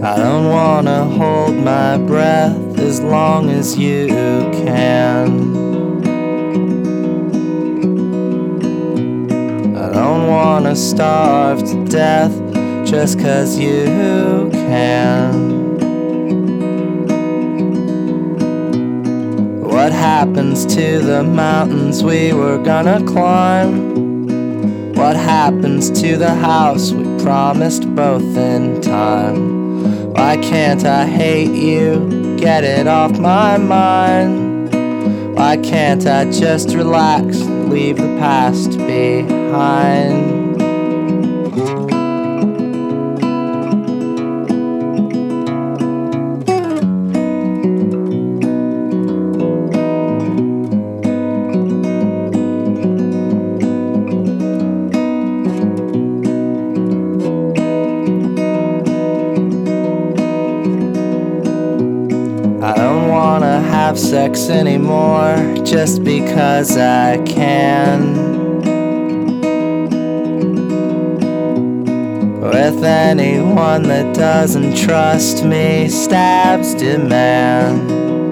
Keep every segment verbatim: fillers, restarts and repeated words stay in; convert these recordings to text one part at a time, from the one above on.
I don't wanna hold my breath as long as you can. I don't wanna starve to death just 'cause you can. What happens to the mountains we were gonna climb? What happens to the house we promised both in time? Why can't I hate you, get it off my mind? Why can't I just relax, leave the past behind? I don't wanna have sex anymore just because I can. With anyone that doesn't trust me, stabs demand.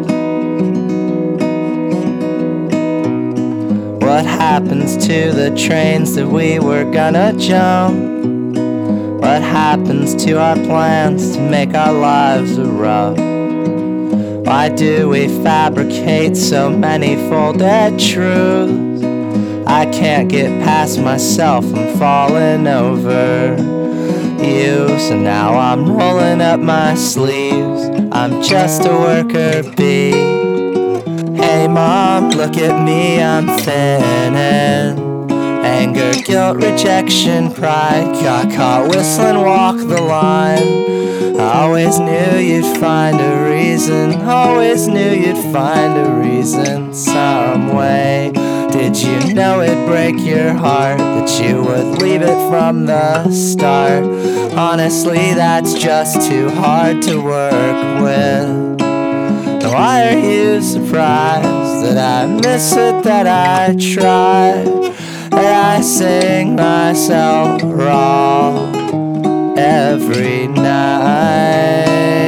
What happens to the trains that we were gonna jump? What happens to our plans to make our lives a rough? Why do we fabricate so many folded truths? I can't get past myself, I'm falling over you. So now I'm rolling up my sleeves, I'm just a worker bee. Hey mom, look at me, I'm thinning. Anger, guilt, rejection, pride, got caught whistling, walk the line. I always knew you'd find a reason, always knew you'd find a reason some way. Did you know it'd break your heart that you would leave it from the start? Honestly, that's just too hard to work with. Why are you surprised that I miss it, that I try, that I sing myself wrong every night?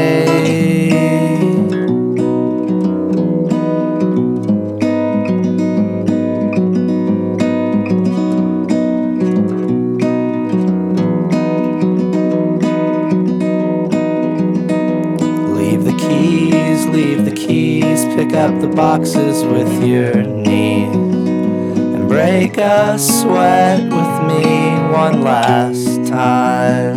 Leave the keys, leave the keys, pick up the boxes with your knees, and break a sweat with me one last time.